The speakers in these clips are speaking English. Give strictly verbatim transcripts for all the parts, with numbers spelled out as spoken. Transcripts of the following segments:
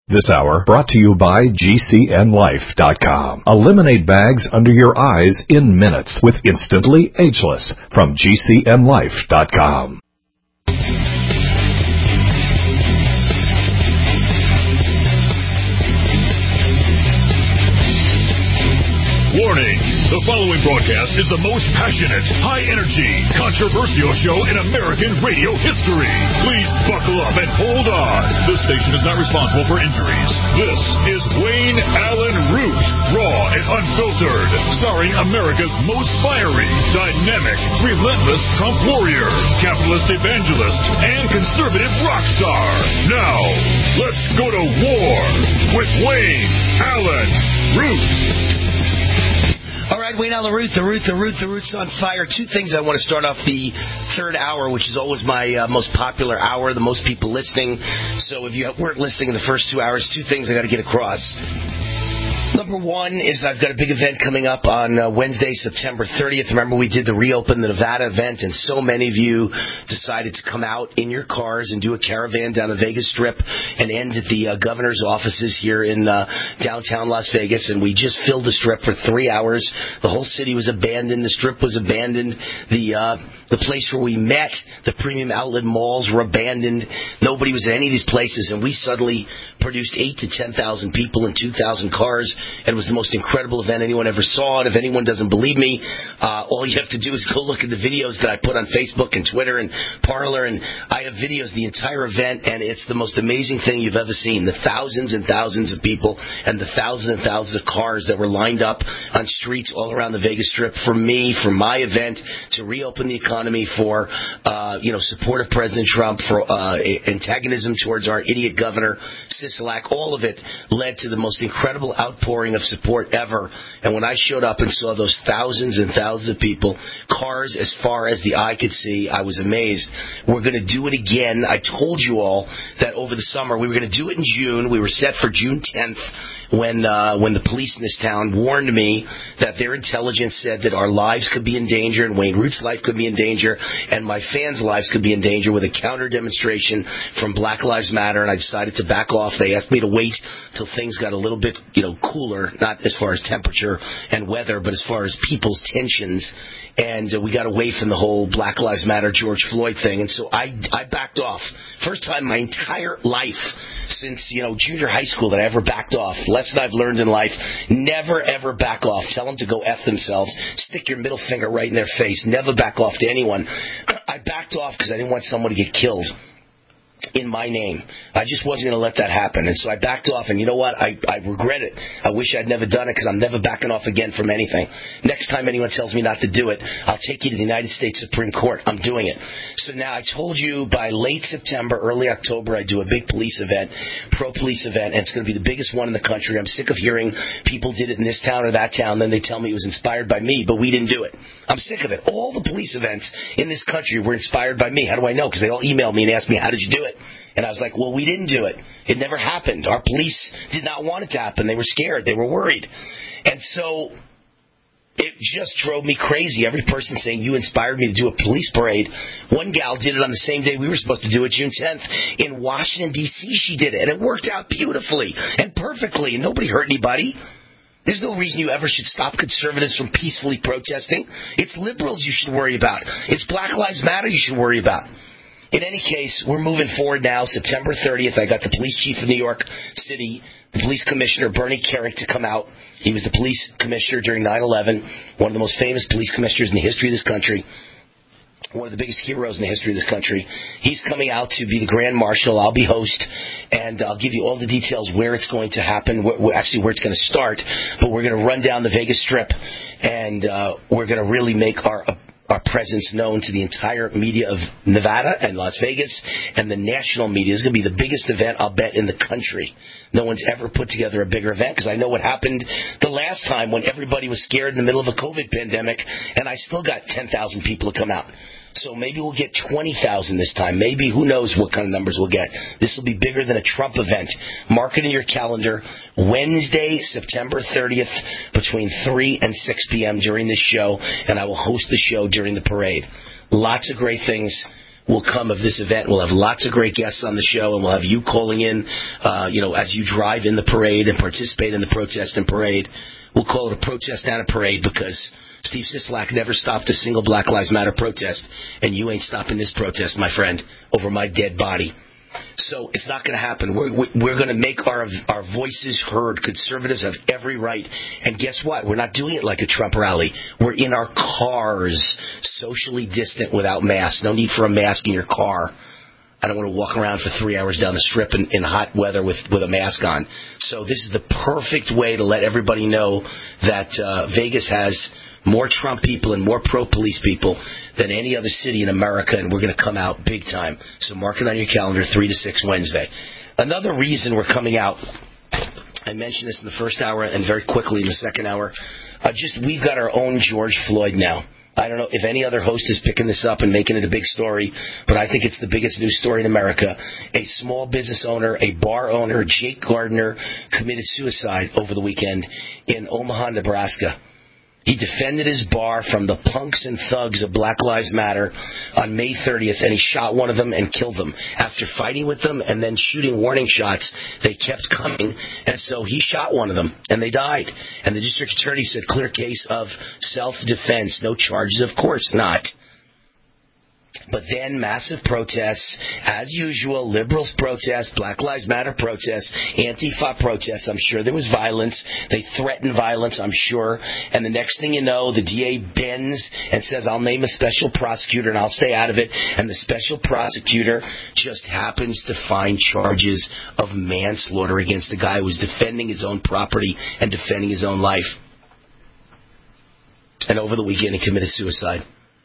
This hour brought to you by G C N Life dot com. Eliminate bags under your eyes in minutes with Instantly Ageless from G C N Life dot com. Warning. The following broadcast is the most passionate, high-energy, controversial show in American radio history. Please buckle up and hold on. This station is not responsible for injuries. This is Wayne Allen Root, raw and unfiltered, starring America's most fiery, dynamic, relentless Trump warrior, capitalist evangelist, and conservative rock star. Now, let's go to war with Wayne Allen Root. All right, Wayne Allen Root, the Root, the Root, the Root's on fire. Two things I want to start off the third hour, which is always my uh, most popular hour, the most people listening. So if you weren't listening in the first two hours, two things I got to get across. Number one is that I've got a big event coming up on uh, Wednesday, September thirtieth. Remember, we did the Reopen the Nevada event, and so many of you decided to come out in your cars and do a caravan down the Vegas Strip and end at the uh, governor's offices here in uh, downtown Las Vegas. And we just filled the Strip for three hours. The whole city was abandoned. The Strip was abandoned. The uh, the place where we met, the premium outlet malls, were abandoned. Nobody was at any of these places, and we suddenly produced eight to ten thousand people and two thousand cars. And it was the most incredible event anyone ever saw. And if anyone doesn't believe me, uh, all you have to do is go look at the videos that I put on Facebook and Twitter and Parler. And I have videos the entire event, and it's the most amazing thing you've ever seen. The thousands and thousands of people and the thousands and thousands of cars that were lined up on streets all around the Vegas Strip for me, for my event, to reopen the economy, for uh, you know, support of President Trump, for uh, antagonism towards our idiot governor, Sisolak. All of it led to the most incredible outpouring of support ever. And when I showed up and saw those thousands and thousands of people, cars as far as the eye could see, I was amazed. We're going to do it again. I told you all that over the summer we were going to do it in June. We were set for June tenth. When uh, when the police in this town warned me that their intelligence said that our lives could be in danger and Wayne Root's life could be in danger and my fans' lives could be in danger with a counter-demonstration from Black Lives Matter, and I decided to back off. They asked me to wait till things got a little bit, you know, cooler, not as far as temperature and weather, but as far as people's tensions. And uh, we got away from the whole Black Lives Matter, George Floyd thing. And so I, I backed off. First time in my entire life since, you know, junior high school that I ever backed off. Lesson I've learned in life, never, ever back off. Tell them to go F themselves. Stick your middle finger right in their face. Never back off to anyone. I backed off because I didn't want someone to get killed in my name. I just wasn't going to let that happen. And so I backed off, and you know what? I, I regret it. I wish I'd never done it because I'm never backing off again from anything. Next time anyone tells me not to do it, I'll take you to the United States Supreme Court. I'm doing it. So now I told you by late September, early October, I do a big police event, pro-police event, and it's going to be the biggest one in the country. I'm sick of hearing people did it in this town or that town, then they tell me it was inspired by me, but we didn't do it. I'm sick of it. All the police events in this country were inspired by me. How do I know? Because they all emailed me and asked me, how did you do it? And I was like, well, we didn't do it. It never happened. Our police did not want it to happen. They were scared. They were worried. And so it just drove me crazy. Every person saying, you inspired me to do a police parade. One gal did it on the same day we were supposed to do it, June tenth. In Washington, D C, she did it. And it worked out beautifully and perfectly. And nobody hurt anybody. There's no reason you ever should stop conservatives from peacefully protesting. It's liberals you should worry about. It's Black Lives Matter you should worry about. In any case, we're moving forward now. September thirtieth, I got the police chief of New York City, the police commissioner, Bernie Kerik, to come out. He was the police commissioner during nine eleven, one of the most famous police commissioners in the history of this country, one of the biggest heroes in the history of this country. He's coming out to be the grand marshal. I'll be host, and I'll give you all the details where it's going to happen, where, actually where it's going to start. But we're going to run down the Vegas Strip, and uh, we're going to really make our our presence known to the entire media of Nevada and Las Vegas and the national media. It's going to be the biggest event, I'll bet, in the country. No one's ever put together a bigger event because I know what happened the last time when everybody was scared in the middle of a COVID pandemic, and I still got ten thousand people to come out. So maybe we'll get twenty thousand this time. Maybe, who knows what kind of numbers we'll get. This will be bigger than a Trump event. Mark it in your calendar. Wednesday, September thirtieth, between three and six p.m. during this show, and I will host the show during the parade. Lots of great things. will come of this event. We'll have lots of great guests on the show, and we'll have you calling in, uh, you know, as you drive in the parade and participate in the protest and parade. We'll call it a protest and a parade because Steve Sisolak never stopped a single Black Lives Matter protest, and you ain't stopping this protest, my friend, over my dead body. So it's not going to happen. We're, we're going to make our our voices heard. Conservatives have every right. And guess what? We're not doing it like a Trump rally. We're in our cars, socially distant without masks. No need for a mask in your car. I don't want to walk around for three hours down the strip in, in hot weather with, with a mask on. So this is the perfect way to let everybody know that uh, Vegas has more Trump people and more pro-police people than any other city in America, and we're going to come out big time. So mark it on your calendar, three to six Wednesday. Another reason we're coming out, I mentioned this in the first hour and very quickly in the second hour, uh, just we've got our own George Floyd now. I don't know if any other host is picking this up and making it a big story, but I think it's the biggest news story in America. A small business owner, a bar owner, Jake Gardner, committed suicide over the weekend in Omaha, Nebraska. He defended his bar from the punks and thugs of Black Lives Matter on May thirtieth, and he shot one of them and killed them. After fighting with them and then shooting warning shots, they kept coming, and so he shot one of them, and they died. And the district attorney said, clear case of self-defense. No charges, of course not. But then massive protests, as usual, liberals protest, Black Lives Matter protests, Antifa protests. I'm sure there was violence. They threatened violence, I'm sure. And the next thing you know, the D A bends and says, I'll name a special prosecutor and I'll stay out of it. And the special prosecutor just happens to find charges of manslaughter against the guy who was defending his own property and defending his own life. And over the weekend, he committed suicide.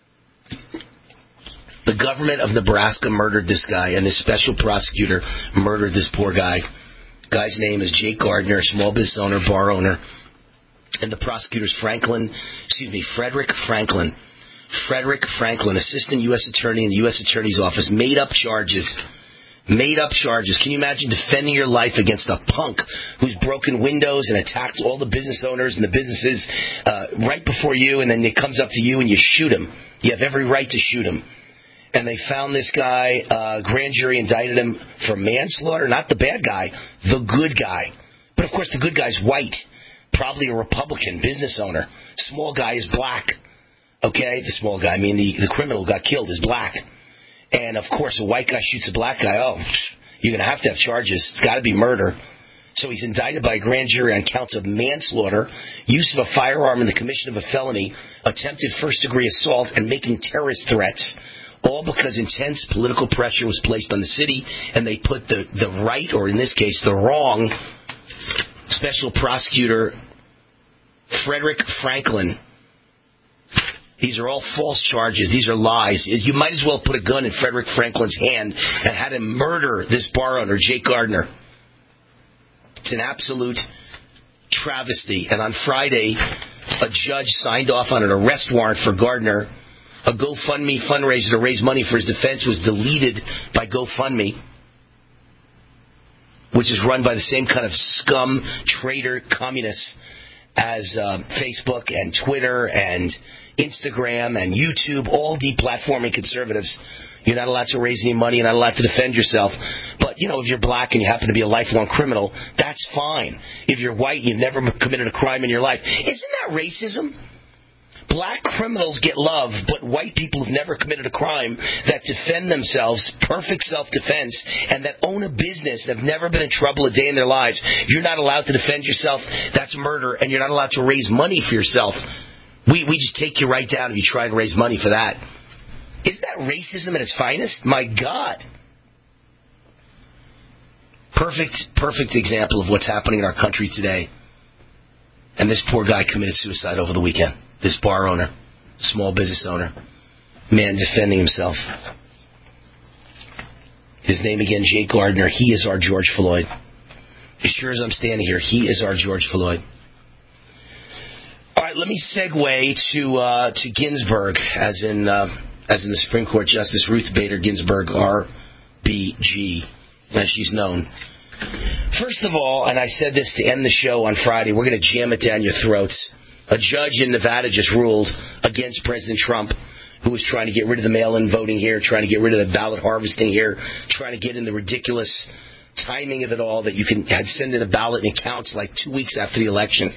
The government of Nebraska murdered this guy, and this special prosecutor murdered this poor guy. Guy's name is Jake Gardner, small business owner, bar owner. And the prosecutor's Franklin, excuse me, Frederick Franklin. Frederick Franklin, assistant U S attorney in the U S Attorney's Office, made up charges. Made up charges. Can you imagine defending your life against a punk who's broken windows and attacked all the business owners and the businesses uh, right before you, and then it comes up to you and you shoot him? You have every right to shoot him. And they found this guy, uh, grand jury indicted him for manslaughter, not the bad guy, the good guy. But of course the good guy's white, probably a Republican business owner. Small guy is black. Okay, the small guy, I mean the, the criminal who got killed is black. And of course a white guy shoots a black guy, oh, you're going to have to have charges. It's got to be murder. So he's indicted by a grand jury on counts of manslaughter, use of a firearm in the commission of a felony, attempted first-degree assault, and making terrorist threats. All because intense political pressure was placed on the city, and they put the, the right, or in this case, the wrong, special prosecutor, Frederick Franklin. These are all false charges. These are lies. You might as well put a gun in Frederick Franklin's hand and had him murder this bar owner, Jake Gardner. It's an absolute travesty. And on Friday, a judge signed off on an arrest warrant for Gardner. A GoFundMe fundraiser to raise money for his defense was deleted by GoFundMe, which is run by the same kind of scum, traitor, communists as uh, Facebook and Twitter and Instagram and YouTube, all deplatforming conservatives. You're not allowed to raise any money. You're not allowed to defend yourself. But, you know, if you're black and you happen to be a lifelong criminal, that's fine. If you're white and you've never committed a crime in your life, isn't that racism? Black criminals get love, but white people who've never committed a crime, that defend themselves, perfect self-defense, and that own a business, that have never been in trouble a day in their lives, you're not allowed to defend yourself. That's murder, and you're not allowed to raise money for yourself. We we just take you right down if you try and raise money for that. Isn't that racism at its finest? My God. Perfect, perfect example of what's happening in our country today. And this poor guy committed suicide over the weekend. This bar owner, small business owner, man defending himself. His name again, Jake Gardner. He is our George Floyd. As sure as I'm standing here, he is our George Floyd. All right, let me segue to uh, to Ginsburg, as in uh, as in the Supreme Court Justice Ruth Bader Ginsburg, R B G, as she's known. First of all, and I said this to end the show on Friday, we're going to jam it down your throats. A judge in Nevada just ruled against President Trump, who was trying to get rid of the mail-in voting here, trying to get rid of the ballot harvesting here, trying to get in the ridiculous timing of it all that you can had send in a ballot and it counts like two weeks after the election.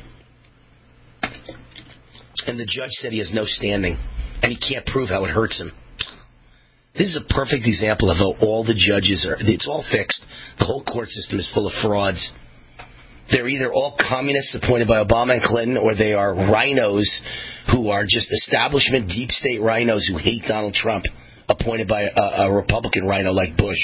And the judge said he has no standing, and he can't prove how it hurts him. This is a perfect example of how all the judges are, it's all fixed. The whole court system is full of frauds. They're either all communists appointed by Obama and Clinton, or they are rhinos who are just establishment deep state rhinos who hate Donald Trump, appointed by a, a Republican rhino like Bush.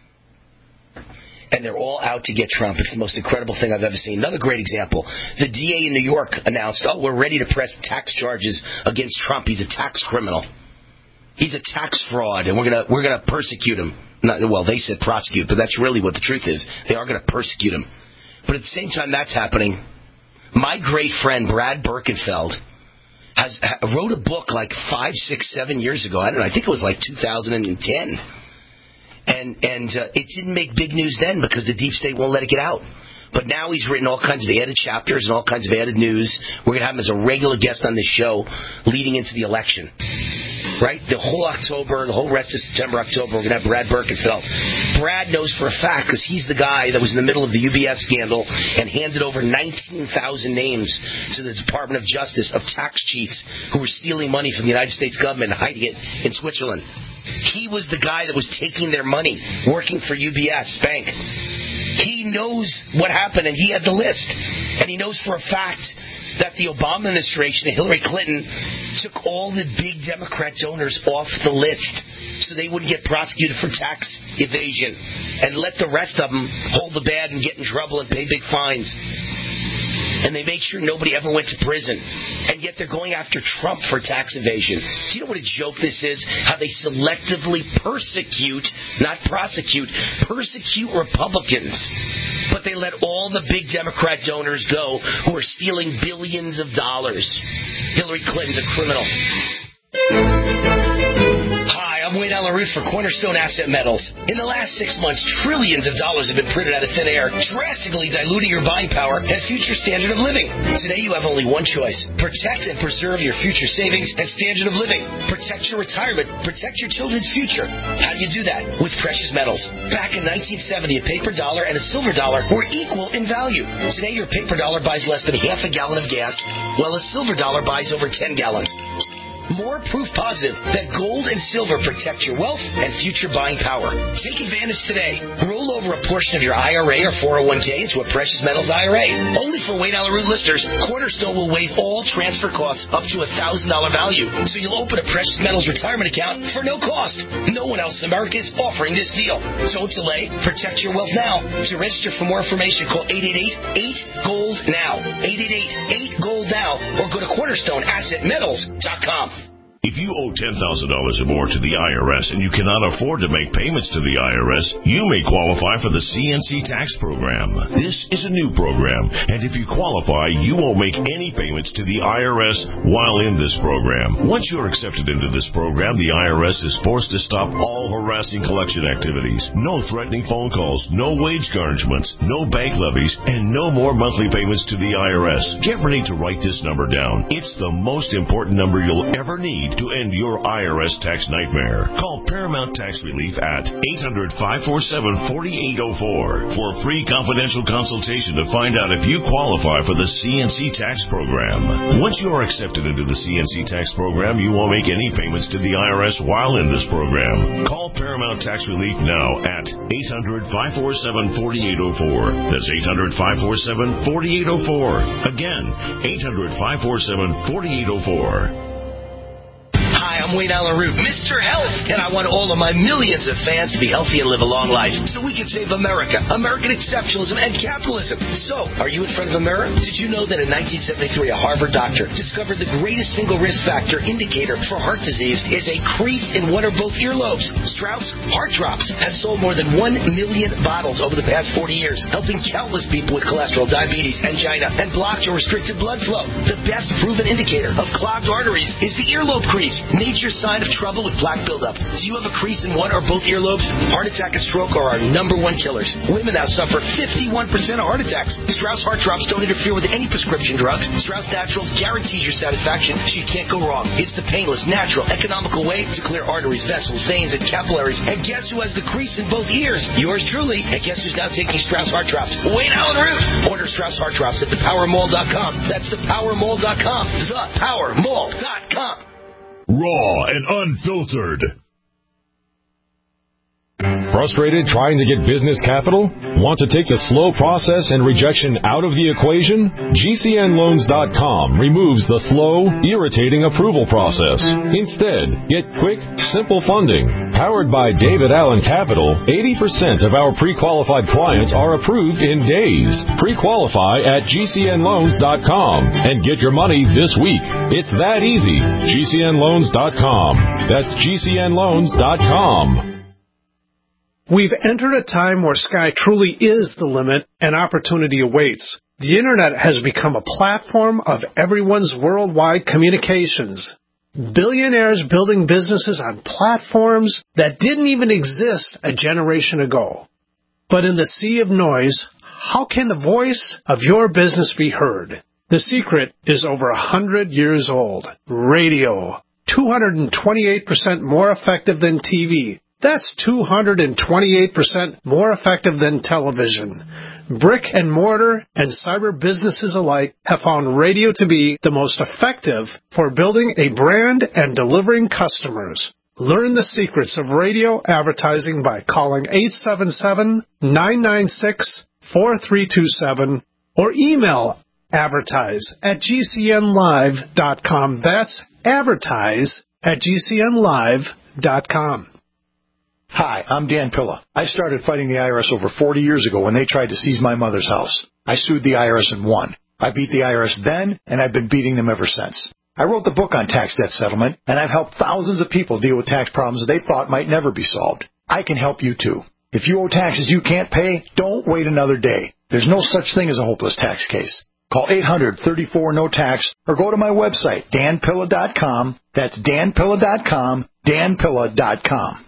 And they're all out to get Trump. It's the most incredible thing I've ever seen. Another great example. The D A in New York announced, oh, we're ready to press tax charges against Trump. He's a tax criminal. He's a tax fraud, and we're gonna we're gonna persecute him. Not, well, they said prosecute, but that's really what the truth is. They are gonna persecute him. But at the same time that's happening, my great friend Brad Birkenfeld has wrote a book like five, six, seven years ago. I don't know. I think it was like two thousand ten. And and uh, it didn't make big news then because the deep state won't let it get out. But now he's written all kinds of added chapters and all kinds of added news. We're going to have him as a regular guest on this show leading into the election. Right? The whole October, the whole rest of September, October, we're going to have Brad Birkenfeld. Brad knows for a fact, because he's the guy that was in the middle of the U B S scandal and handed over nineteen thousand names to the Department of Justice of tax cheats who were stealing money from the United States government and hiding it in Switzerland. He was the guy that was taking their money, working for U B S Bank. He knows what happened, and he had the list. And he knows for a fact that the Obama administration and Hillary Clinton took all the big Democrat donors off the list so they wouldn't get prosecuted for tax evasion and let the rest of them hold the bad and get in trouble and pay big fines. And they make sure nobody ever went to prison. And yet they're going after Trump for tax evasion. Do you know what a joke this is? How they selectively persecute, not prosecute, persecute Republicans. But they let all the big Democrat donors go who are stealing billions of dollars. Hillary Clinton's a criminal. Hi, I'm Wayne Allen Root for Cornerstone Asset Metals. In the last six months, trillions of dollars have been printed out of thin air, drastically diluting your buying power and future standard of living. Today, you have only one choice. Protect and preserve your future savings and standard of living. Protect your retirement. Protect your children's future. How do you do that? With precious metals. Back in nineteen seventy, a paper dollar and a silver dollar were equal in value. Today, your paper dollar buys less than half a gallon of gas, while a silver dollar buys over ten gallons. More proof positive that gold and silver protect your wealth and future buying power. Take advantage today. Roll over a portion of your I R A or four oh one k into a precious metals I R A. Only for Wayne Allen Root listeners, Cornerstone will waive all transfer costs up to a one thousand dollars value. So you'll open a precious metals retirement account for no cost. No one else in America is offering this deal. Don't delay. Protect your wealth now. To register for more information, call eight eight eight, eight, gold now. eight eight eight, eight, gold now. Or go to cornerstone asset metals dot com. If you owe ten thousand dollars or more to the I R S and you cannot afford to make payments to the I R S, you may qualify for the C N C tax program. This is a new program, and if you qualify, you won't make any payments to the I R S while in this program. Once you're accepted into this program, the I R S is forced to stop all harassing collection activities. No threatening phone calls, no wage garnishments, no bank levies, and no more monthly payments to the I R S. Get ready to write this number down. It's the most important number you'll ever need to end your I R S tax nightmare. Call Paramount Tax Relief at eight hundred, five four seven, four eight zero four for a free confidential consultation to find out if you qualify for the C N C tax program. Once you are accepted into the C N C tax program, you won't make any payments to the I R S while in this program. Call Paramount Tax Relief now at eight hundred, five four seven, four eight zero four. That's eight hundred, five four seven, four eight zero four. Again, eight hundred, five four seven, four eight zero four. Hi, I'm Wayne Allen Root, Mister Health, and I want all of my millions of fans to be healthy and live a long life so we can save America, American exceptionalism, and capitalism. So, are you in front of a mirror? Did you know that in nineteen seventy-three, a Harvard doctor discovered the greatest single risk factor indicator for heart disease is a crease in one or both earlobes? Strauss Heart Drops has sold more than one million bottles over the past forty years, helping countless people with cholesterol, diabetes, angina, and blocked or restricted blood flow. The best proven indicator of clogged arteries is the earlobe crease. Nature What's your sign of trouble with plaque buildup? Do you have a crease in one or both earlobes? Heart attack and stroke are our number one killers. Women now suffer fifty-one percent of heart attacks. Strauss Heart Drops don't interfere with any prescription drugs. Strauss Naturals guarantees your satisfaction, so you can't go wrong. It's the painless, natural, economical way to clear arteries, vessels, veins, and capillaries. And guess who has the crease in both ears? Yours truly. And guess who's now taking Strauss Heart Drops? Wayne Allen Root. Order Strauss Heart Drops at the power mall dot com. That's the power mall dot com. the power mall dot com. Raw and unfiltered. Frustrated trying to get business capital? Want to take the slow process and rejection out of the equation? G C N loans dot com removes the slow, irritating approval process. Instead, get quick, simple funding. Powered by David Allen Capital, eighty percent of our pre-qualified clients are approved in days. Pre-qualify at G C N loans dot com and get your money this week. It's that easy. G C N loans dot com. That's G C N loans dot com. We've entered a time where sky truly is the limit and opportunity awaits. The Internet has become a platform of everyone's worldwide communications. Billionaires building businesses on platforms that didn't even exist a generation ago. But in the sea of noise, how can the voice of your business be heard? The secret is over a hundred years old. Radio. two hundred twenty-eight percent more effective than T V. That's two hundred twenty-eight percent more effective than television. Brick and mortar and cyber businesses alike have found radio to be the most effective for building a brand and delivering customers. Learn the secrets of radio advertising by calling eight seven seven, nine nine six, four three two seven or email advertise at G C N live dot com. That's advertise at G C N live dot com. Hi, I'm Dan Pilla. I started fighting the I R S over forty years ago when they tried to seize my mother's house. I sued the I R S and won. I beat the I R S then, and I've been beating them ever since. I wrote the book on tax debt settlement, and I've helped thousands of people deal with tax problems they thought might never be solved. I can help you, too. If you owe taxes you can't pay, don't wait another day. There's no such thing as a hopeless tax case. Call eight hundred, thirty-four, no tax or go to my website, dan pilla dot com. That's dan pilla dot com, dan pilla dot com.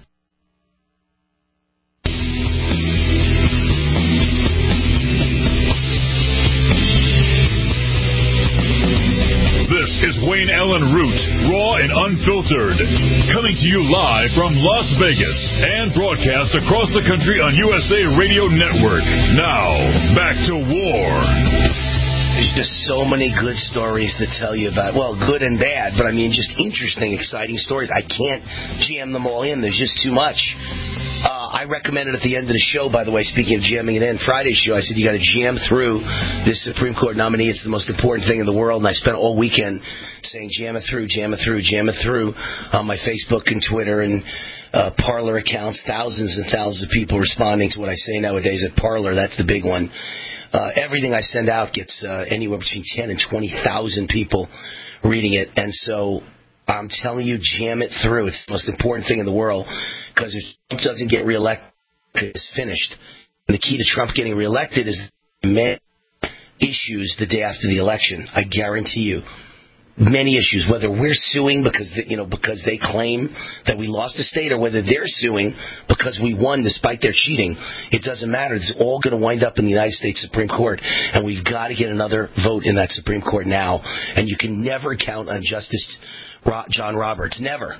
This is Wayne Allen Root, raw and unfiltered, coming to you live from Las Vegas and broadcast across the country on U S A Radio Network. Now, back to war. There's just so many good stories to tell you about. Well, good and bad, but I mean just interesting, exciting stories. I can't jam them all in. There's just too much. Uh, I recommended at the end of the show, by the way, speaking of jamming it in, Friday's show, I said you got to jam through this Supreme Court nominee. It's the most important thing in the world, and I spent all weekend saying jam it through, jam it through, jam it through on my Facebook and Twitter and uh, Parler accounts. Thousands and thousands of people responding to what I say nowadays at Parler. That's the big one. Uh, everything I send out gets uh, anywhere between ten and twenty thousand people reading it, and so I'm telling you, jam it through. It's the most important thing in the world, because if Trump doesn't get reelected, it's finished. And the key to Trump getting reelected is many issues the day after the election. I guarantee you. Many issues, whether we're suing because they, you know because they claim that we lost the state, or whether they're suing because we won despite their cheating. It doesn't matter. It's all going to wind up in the United States Supreme Court, and we've got to get another vote in that Supreme Court now. And you can never count on Justice John Roberts, never.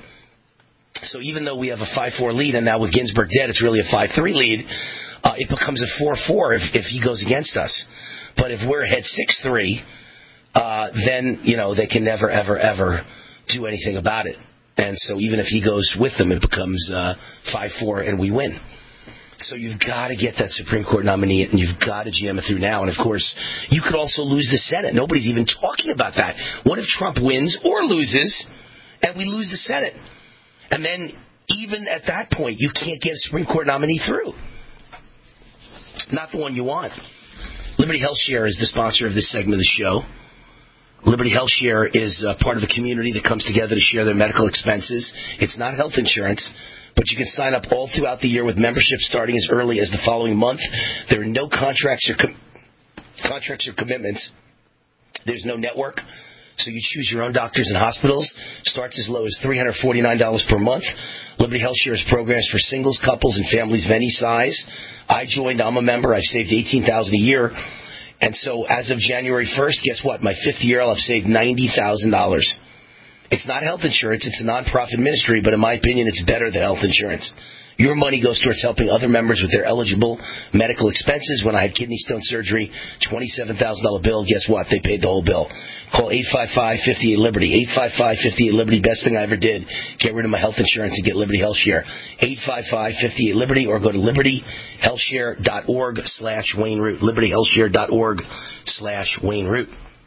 So even though we have a five four lead, and now with Ginsburg dead, it's really a five three lead. Uh, it becomes a four four if if he goes against us. But if we're ahead six three. Uh, then, you know, they can never, ever, ever do anything about it. And so even if he goes with them, it becomes uh, five four and we win. So you've got to get that Supreme Court nominee, and you've got to jam it through now. And, of course, you could also lose the Senate. Nobody's even talking about that. What if Trump wins or loses and we lose the Senate? And then even at that point, you can't get a Supreme Court nominee through. Not the one you want. Liberty Health Share is the sponsor of this segment of the show. Liberty Health Share is uh, part of a community that comes together to share their medical expenses. It's not health insurance, but you can sign up all throughout the year with membership starting as early as the following month. There are no contracts or com- contracts or commitments. There's no network, So you choose your own doctors and hospitals. Starts as low as three hundred forty-nine dollars per month. Liberty Health Share has programs for singles, couples, and families of any size. I joined. I'm a member. I've saved eighteen thousand dollars a year. And so as of January first, guess what? My fifth year, I'll have saved ninety thousand dollars. It's not health insurance. It's a nonprofit ministry, but in my opinion, it's better than health insurance. Your money goes towards helping other members with their eligible medical expenses. When I had kidney stone surgery, twenty-seven thousand dollars bill, guess what? They paid the whole bill. Call eight five five, five eight, Liberty. eight five five, five eight, Liberty. Best thing I ever did. Get rid of my health insurance and get Liberty Health Share. eight five five, five eight, Liberty, or go to liberty health share dot org slash Wayne Root. liberty health share dot org slash Wayne Root.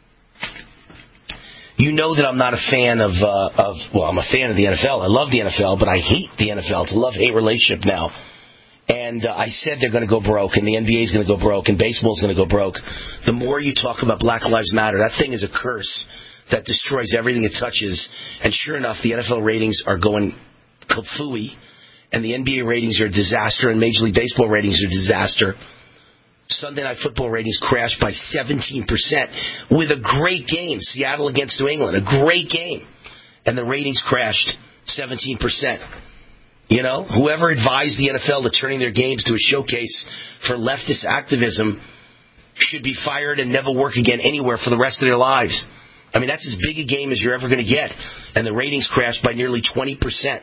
You know that I'm not a fan of, uh, of, well, I'm a fan of the N F L. I love the N F L, but I hate the N F L. It's a love-hate relationship now. And uh, I said they're going to go broke, and the N B A is going to go broke, and baseball is going to go broke. The more you talk about Black Lives Matter, that thing is a curse that destroys everything it touches. And sure enough, the N F L ratings are going kafooey, and the N B A ratings are a disaster, and Major League Baseball ratings are a disaster. Sunday Night Football ratings crashed by seventeen percent with a great game, Seattle against New England, a great game. And the ratings crashed seventeen percent. You know, whoever advised the N F L to turning their games to a showcase for leftist activism should be fired and never work again anywhere for the rest of their lives. I mean, that's as big a game as you're ever going to get. And the ratings crashed by nearly twenty percent.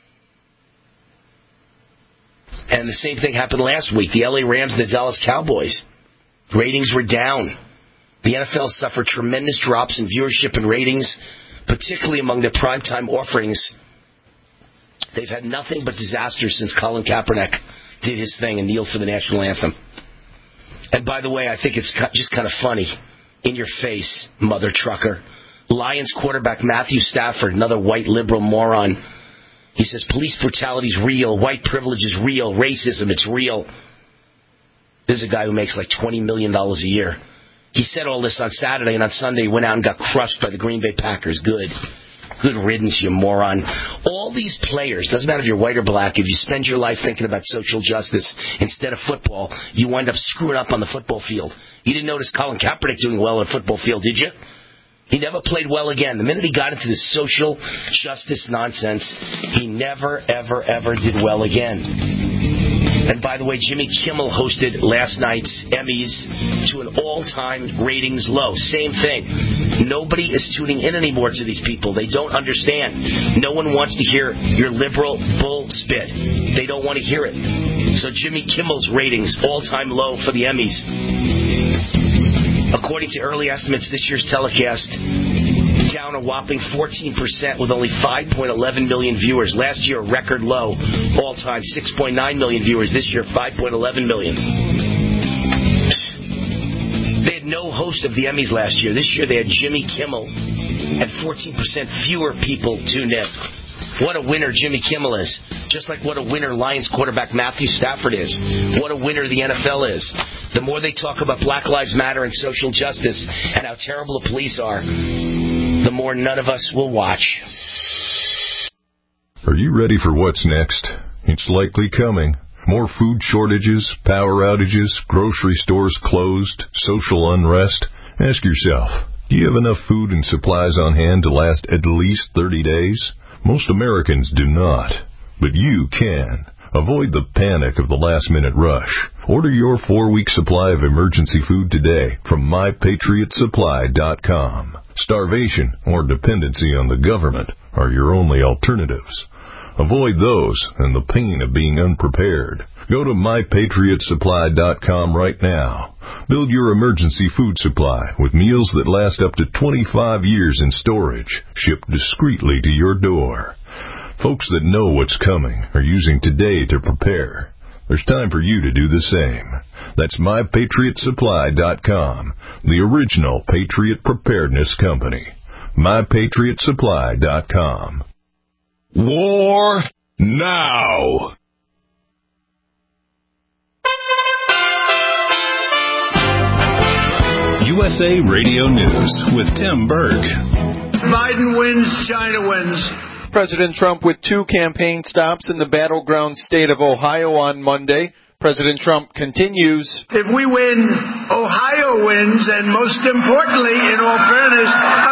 And the same thing happened last week. The L A Rams and the Dallas Cowboys. Ratings were down. The N F L suffered tremendous drops in viewership and ratings, particularly among their primetime offerings. They've had nothing but disaster since Colin Kaepernick did his thing and kneeled for the national anthem. And by the way, I think it's just kind of funny. In your face, mother trucker. Lions quarterback Matthew Stafford, another white liberal moron. He says police brutality is real, white privilege is real, racism, it's real. This is a guy who makes like twenty million dollars a year. He said all this on Saturday, and on Sunday he went out and got crushed by the Green Bay Packers. Good. Good riddance, you moron. All these players, doesn't matter if you're white or black, if you spend your life thinking about social justice instead of football, you wind up screwing up on the football field. You didn't notice Colin Kaepernick doing well on the football field, did you? He never played well again. The minute he got into this social justice nonsense, he never, ever, ever did well again. And by the way, Jimmy Kimmel hosted last night's Emmys to an all-time ratings low. Same thing. Nobody is tuning in anymore to these people. They don't understand. No one wants to hear your liberal bull spit. They don't want to hear it. So Jimmy Kimmel's ratings, all-time low for the Emmys. According to early estimates, this year's telecast down a whopping fourteen percent with only five point one one million viewers. Last year, a record low, all-time six point nine million viewers. This year, five point one one million. They had no host of the Emmys last year. This year, they had Jimmy Kimmel, and fourteen percent fewer people tuned in. What a winner Jimmy Kimmel is. Just like what a winner Lions quarterback Matthew Stafford is. What a winner the N F L is. The more they talk about Black Lives Matter and social justice and how terrible the police are, the more none of us will watch. Are you ready for what's next? It's likely coming. More food shortages, power outages, grocery stores closed, social unrest. Ask yourself, do you have enough food and supplies on hand to last at least thirty days? Most Americans do not, but you can. Avoid the panic of the last-minute rush. Order your four-week supply of emergency food today from my patriot supply dot com. Starvation or dependency on the government are your only alternatives. Avoid those and the pain of being unprepared. Go to my patriot supply dot com right now. Build your emergency food supply with meals that last up to twenty-five years in storage, shipped discreetly to your door. Folks that know what's coming are using today to prepare. There's time for you to do the same. That's my patriot supply dot com, the original Patriot Preparedness Company. my patriot supply dot com. War now. U S A Radio News with Tim Berg. Biden wins, China wins. President Trump with two campaign stops in the battleground state of Ohio on Monday. President Trump continues. If we win, Ohio wins, and most importantly, in all fairness, America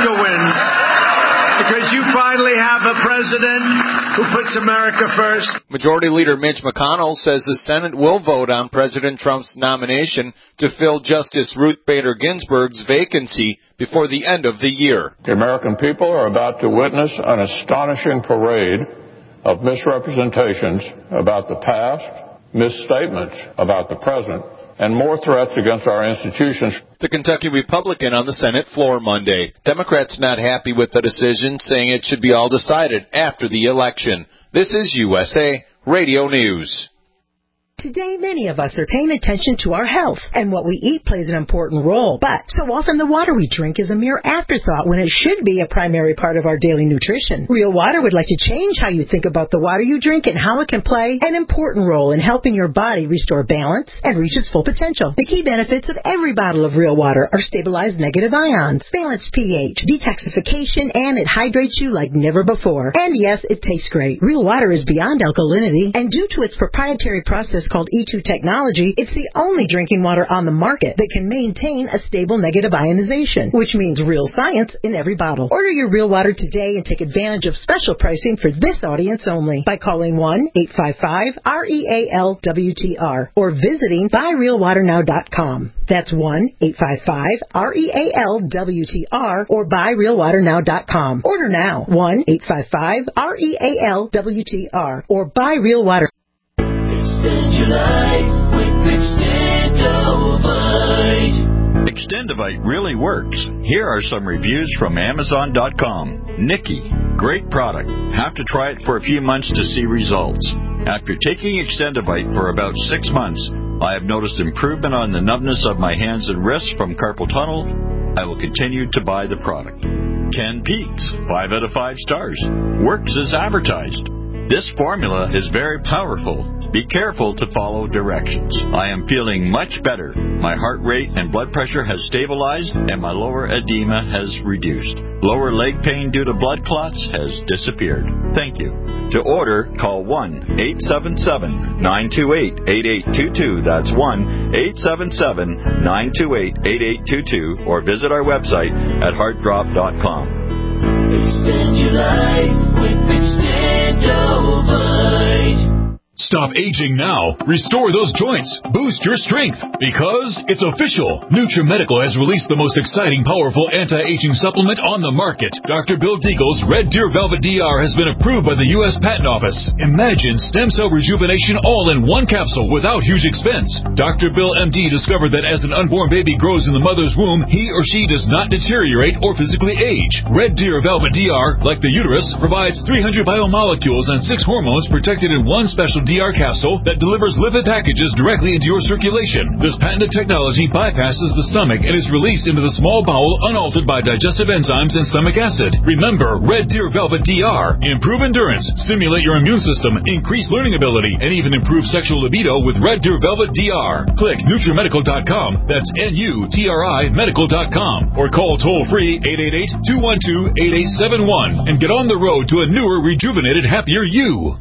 America wins. Because you finally have a president who puts America first. Majority Leader Mitch McConnell says the Senate will vote on President Trump's nomination to fill Justice Ruth Bader Ginsburg's vacancy before the end of the year. The American people are about to witness an astonishing parade of misrepresentations about the past, misstatements about the present, and more threats against our institutions. The Kentucky Republican on the Senate floor Monday. Democrats not happy with the decision, saying it should be all decided after the election. This is U S A Radio News. Today, many of us are paying attention to our health, and what we eat plays an important role. But so often the water we drink is a mere afterthought when it should be a primary part of our daily nutrition. Real Water would like to change how you think about the water you drink and how it can play an important role in helping your body restore balance and reach its full potential. The key benefits of every bottle of Real Water are stabilized negative ions, balanced pH, detoxification, and it hydrates you like never before. And yes, it tastes great. Real Water is beyond alkalinity, and due to its proprietary process called E two technology, it's the only drinking water on the market that can maintain a stable negative ionization, which means real science in every bottle. Order your Real Water today and take advantage of special pricing for this audience only by calling one eight five five R E A L W T R or visiting buy real water now dot com. That's one eight five five R E A L W T R or buy real water now dot com. Order now, one eight five five R E A L W T R or buy Real Water. Extend your life with Extendovite. Extendovite really works. Here are some reviews from Amazon dot com. Nikki, great product. Have to try it for a few months to see results. After taking Extendovite for about six months, I have noticed improvement on the numbness of my hands and wrists from carpal tunnel. I will continue to buy the product. Ken Peaks, five out of five stars. Works as advertised. This formula is very powerful. Be careful to follow directions. I am feeling much better. My heart rate and blood pressure has stabilized, and my lower edema has reduced. Lower leg pain due to blood clots has disappeared. Thank you. To order, call one eight seven seven nine two eight eight eight two two. That's one eight seven seven nine two eight eight eight two two, or visit our website at heart drop dot com. Extend your life with Extendovite. Stop aging now. Restore those joints. Boost your strength. Because it's official. NutriMedical has released the most exciting, powerful anti-aging supplement on the market. Doctor Bill Deagle's Red Deer Velvet D R has been approved by the U S Patent Office. Imagine stem cell rejuvenation all in one capsule without huge expense. Doctor Bill M D discovered that as an unborn baby grows in the mother's womb, he or she does not deteriorate or physically age. Red Deer Velvet D R, like the uterus, provides three hundred biomolecules and six hormones protected in one special D R capsule that delivers lipid packages directly into your circulation. This patented technology bypasses the stomach and is released into the small bowel unaltered by digestive enzymes and stomach acid. Remember, Red Deer Velvet D R. Improve endurance, stimulate your immune system, increase learning ability, and even improve sexual libido with Red Deer Velvet D R. Click NutriMedical dot com. That's N U T R I medical dot com. Or call toll-free eight eight eight, two one two, eight eight seven one and get on the road to a newer, rejuvenated, happier you.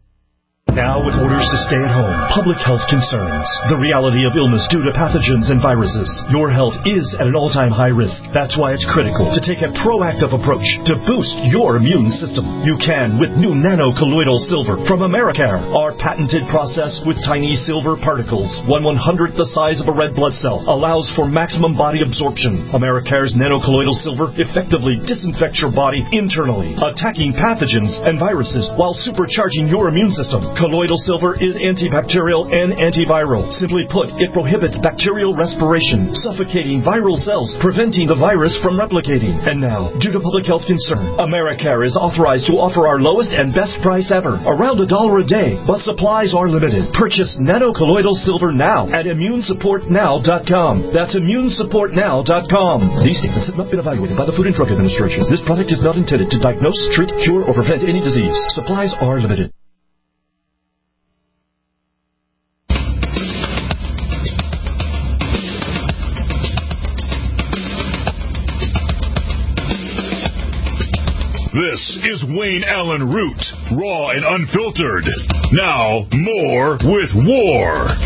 Now with orders to stay at home, public health concerns, the reality of illness due to pathogens and viruses, your health is at an all-time high risk. That's why it's critical to take a proactive approach to boost your immune system. You can with new nano-colloidal silver from Americare. Our patented process with tiny silver particles, one one-hundredth the size of a red blood cell, allows for maximum body absorption. Americare's nano-colloidal silver effectively disinfects your body internally, attacking pathogens and viruses while supercharging your immune system. Colloidal silver is antibacterial and antiviral. Simply put, it prohibits bacterial respiration, suffocating viral cells, preventing the virus from replicating. And now, due to public health concern, Americare is authorized to offer our lowest and best price ever, around a dollar a day, but supplies are limited. Purchase nano-colloidal silver now at immune support now dot com. That's immune support now dot com. These statements have not been evaluated by the Food and Drug Administration. This product is not intended to diagnose, treat, cure, or prevent any disease. Supplies are limited. This is Wayne Allen Root, raw and unfiltered. Now, more with War. All right.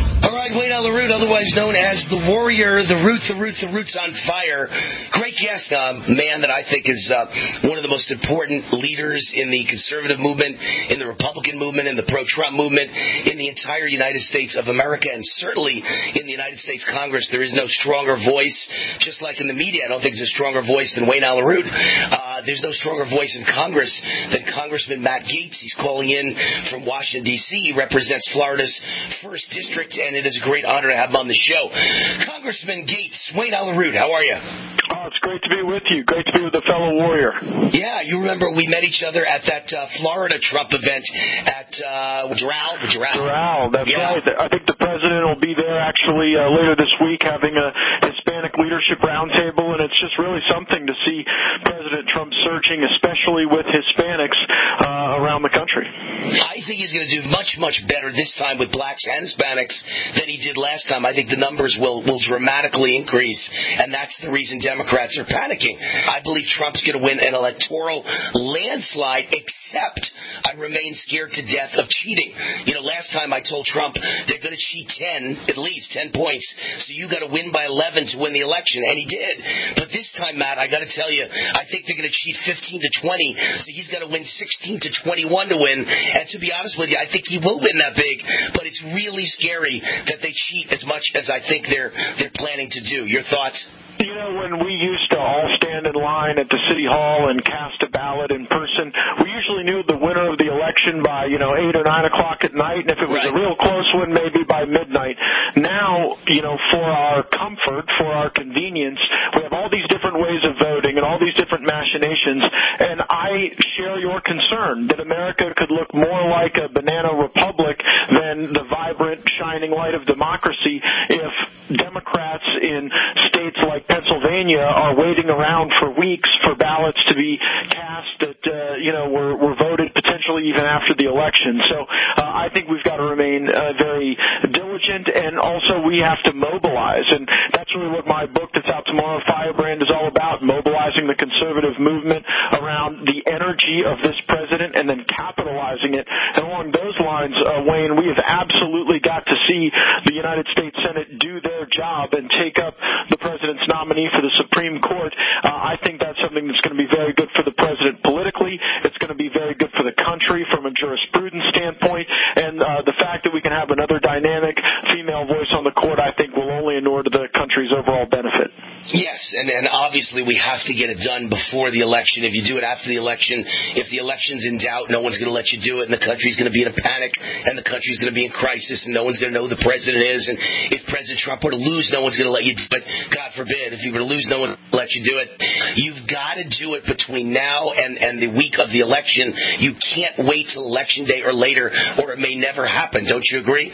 right, Wayne Allyn Root, otherwise known as the Warrior, the Root, the Root, the Root's on fire. Great guest, uh, man that I think is uh, one of the most important leaders in the conservative movement, in the Republican movement, in the pro-Trump movement, in the entire United States of America, and certainly in the United States Congress. There is no stronger voice, just like in the media. I don't think there's a stronger voice than Wayne Allyn Root. Uh, there's no stronger voice in Congress than Congressman Matt Gaetz. He's calling in from Washington, D C. He represents Florida's first district, and it is a great honor to have him on the show. Congressman Gaetz, Wayne Allyn Root, how are you? Oh, it's great to be with you. Great to be with a fellow warrior. Yeah, you remember we met each other at that uh, Florida Trump event at uh, Doral. Doral. Doral, that's yeah. right. I think the president will be there actually uh, later this week having a Hispanic leadership roundtable, and it's just really something to see President Trump searching, especially with Hispanics uh, around the country. I think he's going to do much, much better this time with blacks and Hispanics than he did last time. I think the numbers will, will dramatically increase, and that's the reason Democrats are panicking. I believe Trump's going to win an electoral landslide, except I remain scared to death of cheating. You know, last time I told Trump they're going to cheat ten, at least ten points, so you got to win by eleven to win the election, and he did. But this time, Matt, I got to tell you, I think they're going to cheat fifteen to twenty, so he's got to win sixteen to twenty-one to win. And to be honest with you, I think he will win that big, but it's really scary that they cheat as much as I think they're they're planning to do. Your thoughts? You know, when we used to all stand in line at the City Hall and cast a ballot in person, we usually knew the winner of the election by, you know, eight or nine o'clock at night, and if it was right. a real close one, maybe by midnight. Now, you know, for our comfort, for our convenience, we have all these different ways of voting and all these different machinations, and I share your concern that America could look more like a banana republic than the vibrant, shining light of democracy if Democrats in states like Pennsylvania are waiting around for weeks for ballots to be cast that, uh, you know, were, were voted potentially even after the election. So uh, I think we've got to remain uh, very diligent, and also we have to mobilize. And that's really what my book that's out tomorrow, Firebrand, is all about, mobilizing the conservative movement around the energy of this president and then capitalizing it. And along those lines, uh, Wayne, we have absolutely got to see the United States Senate do their job and take up the president's nominee for the Supreme Court. Uh, I think that's something that's going to be very good for the president politically. It's going to be very good for the country from a jurisprudence standpoint. And uh, the fact that we can have another dynamic female voice on the court, I think, will only inure to the country's overall benefit. Yes, and, and obviously we have to get it done before the election. If you do it after the election, if the election's in doubt, no one's going to let you do it, and the country's going to be in a panic, and the country's going to be in crisis, and no one's going to know who the president is. And if President Trump were to lose, no one's going to let you do it. God forbid, if you were to lose, no one will let you do it. You've got to do it between now and, and the week of the election. You can't wait till election day or later, or it may never happen. Don't you agree?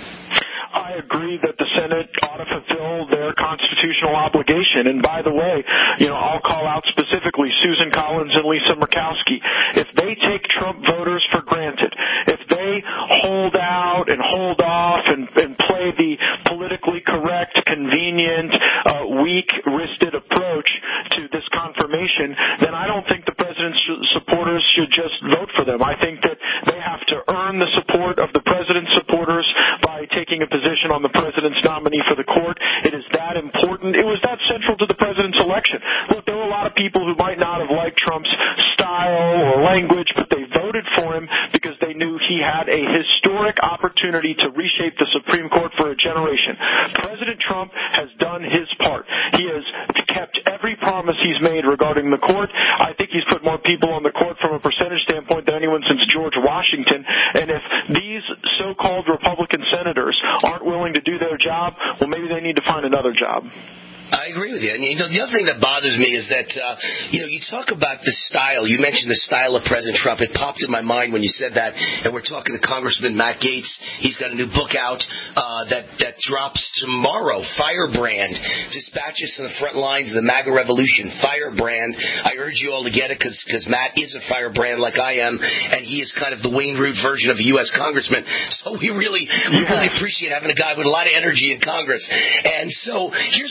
I agree that the Senate ought to fulfill their constitutional obligation. And by the way, you know, I'll call out specifically Susan Collins and Lisa Murkowski. If they take Trump voters for granted, if they hold out and hold off and, and play the politically correct, convenient, uh, weak-wristed approach to this confirmation, then I don't think the president's supporters should just vote for them. I think that they have to earn the support of the president's supporters by taking a position on the president's nominee for the court. It is that important. It was that central to the president's election. Look, there were a lot of people who might not have liked Trump's style or language, but they voted for him because they knew he had a historic opportunity to reshape the Supreme Court for a generation. President Trump has done his part. He has kept every promise he's made regarding the court. I think he's put more people on the court from a percentage standpoint than anyone since George Washington. And if these so-called Republican senators aren't willing to do their job, well, maybe they need to find another job. I agree with you. And, you know, the other thing that bothers me is that, uh, you know, you talk about the style. You mentioned the style of President Trump. It popped in my mind when you said that. And we're talking to Congressman Matt Gaetz. He's got a new book out uh, that, that drops tomorrow, Firebrand, Dispatches to the Front Lines of the MAGA Revolution, Firebrand. I urge you all to get it because Matt is a firebrand like I am, and he is kind of the Wayne Root version of a U S congressman. So we really, we really appreciate having a guy with a lot of energy in Congress. And so here's what I'd say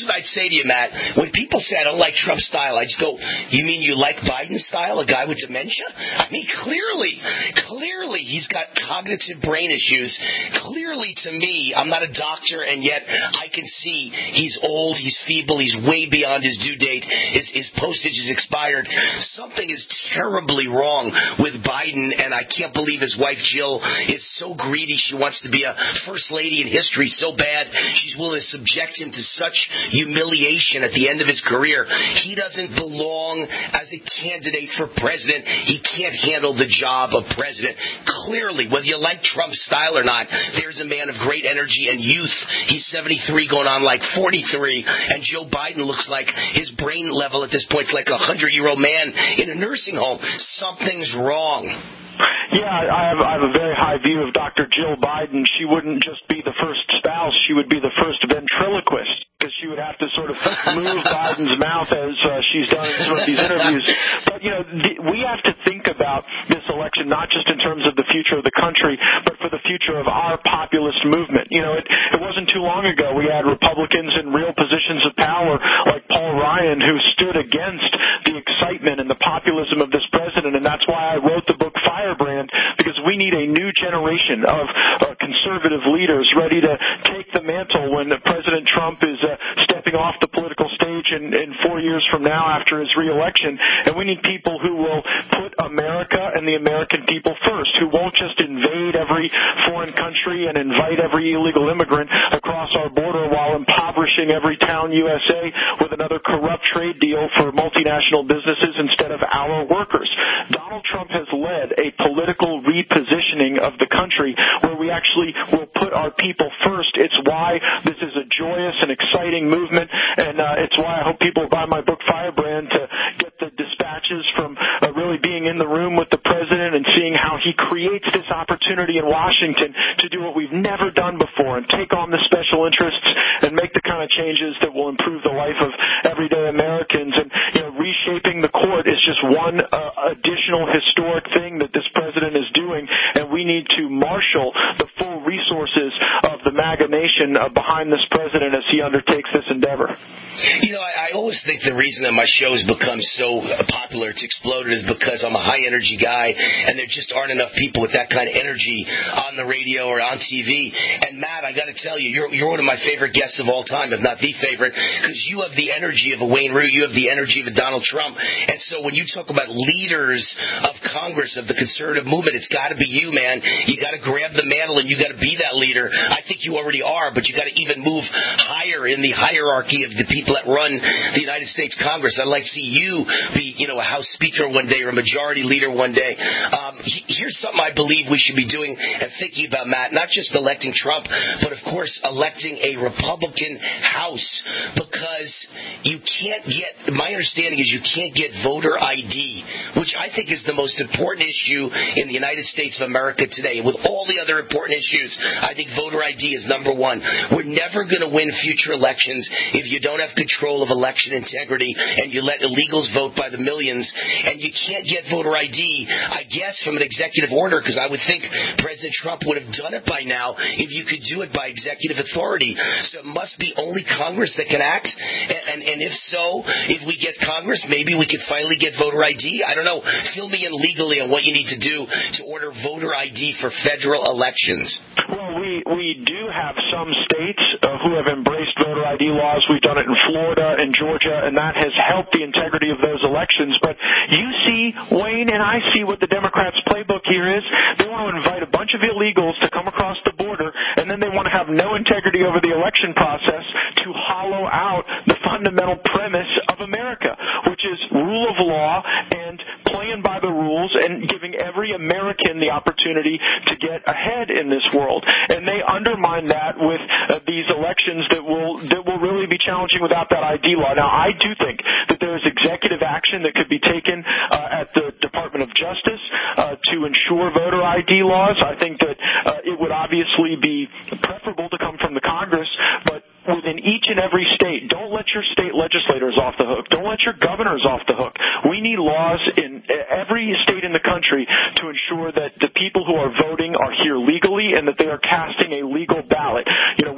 say to you, Matt, when people say I don't like Trump's style, I just go, you mean you like Biden's style, a guy with dementia? I mean, clearly, clearly he's got cognitive brain issues. Clearly, to me, I'm not a doctor, and yet I can see he's old, he's feeble, he's way beyond his due date, his, his postage is expired. Something is terribly wrong with Biden, and I can't believe his wife Jill is so greedy. She wants to be a first lady in history so bad she's willing to subject him to such humiliation at the end of his career. He doesn't belong as a candidate for president. He can't handle the job of president. Clearly, whether you like Trump's style or not, there's a man of great energy and youth. He's seventy-three going on like forty-three, and Joe Biden looks like his brain level at this point is like a hundred-year-old man in a nursing home. Something's wrong. Yeah, I have, I have a very high view of Doctor Jill Biden. She wouldn't just be the first spouse, she would be the first ventriloquist, because she would have to sort of move Biden's mouth as uh, she's done in some of these interviews. But, you know, the, we have to think about this election not just in terms of the future of the country, but for the future of our populist movement. You know, it, it wasn't too long ago we had Republicans in real positions of power like Paul Ryan who stood against the excitement and the populism of this president, and that's why I wrote the book Firebrand, because we need a new generation of uh, conservative leaders ready to take the mantle when President Trump is uh, stepping off the political stage in, in four years from now after his reelection. And we need people who will put America and the American people first, who won't just invade every foreign country and invite every illegal immigrant across our border while impoverishing every town U S A with another corrupt trade deal for multinational businesses instead of our workers. Donald Trump has led a political repositioning of the country where we actually will put our people first. It's why this is a joyous and exciting movement, and uh, it's why I hope people buy my book Firebrand to get the dispatches from uh, really being in the room with the president and seeing how he creates this opportunity in Washington to do what we've never done before and take on the special interests and make the kind of changes that will improve the life of everyday Americans. And, you know, reshaping the court is just one uh, additional historic thing that this president is doing, and we need to marshal the full resources of the MAGA nation uh, behind this president as he undertakes this endeavor. You know, I, I always think the reason that my show has become so popular, it's exploded, is because I'm a high-energy guy, and there just aren't enough people with that kind of energy on the radio or on T V. And, Matt, I got to tell you, you're, you're one of my favorite guests of all time, if not the favorite, because you have the energy of a Wayne Root, you have the energy of a Donald Trump. And so when you talk about leaders of Congress, of the conservative movement, it's got to be you, man. You got to grab the mantle, and you got to be that leader. I think you already are, but you got to even move higher in the hierarchy of the people that run the United States Congress. I'd like to see you be, you know, a House Speaker one day or a Majority Leader one day. Um, here's something I believe we should be doing and thinking about, Matt, not just electing Trump, but, of course, electing a Republican House, because you can't get, my understanding is you can't get voter I D, which I think is the most important issue in the United States of America today. With all the other important issues, I think voter I D is number one. We're never going to win future elections if you don't have control of election integrity and you let illegals vote by the millions. And you can't get voter I D, I guess, from an executive order, because I would think President Trump would have done it by now if you could do it by executive authority. So it must be only Congress that can act. And, and, and if so, if we get Congress, maybe we could finally get voter I D. I don't know. Fill me in legally on what you need to do to order voter I D for federal elections. Well, we, we do have some states uh, who have embraced voter I D laws. We've done it in Florida and Georgia, and that has helped the integrity of those elections. But you see, Wayne, and I see what the Democrats' playbook here is. They want to invite a bunch of illegals to come across the border, and then they want to have no integrity over the election process to hollow out the fundamental premise of America, which is rule of law and playing by the rules and giving every American the opportunity to get ahead in this world. And they undermine that with uh, these elections that will that will really be challenging without that I D law. Now, I do think that there is executive action that could be taken uh, at the Department of Justice uh, to ensure voter I D laws. I think that uh, it would obviously be preferable to come from the Congress, but within each and every state, don't let your state legislators off the hook. Don't let your governors off the hook. We need laws in every state in the country to ensure that the people who are voting are here legally and that they are casting a legal ballot. You know, we